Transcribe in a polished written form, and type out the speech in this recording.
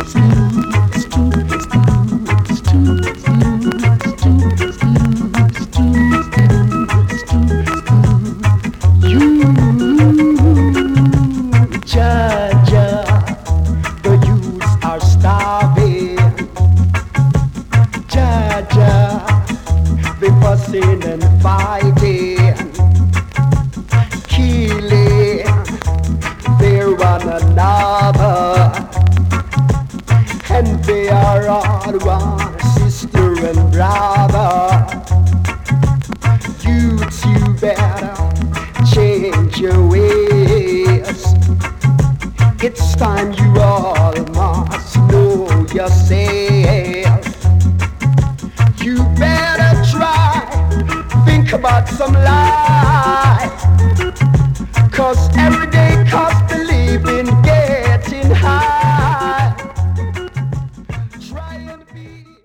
Georgia, the youths are starving. Georgia, they fussing and fighting, killing their one another, and they are all one sister and brother. Youths, you better change your ways. It's time you all must know yourself. You better try, think about some life, 'cause every day cost of living getting high. Try and be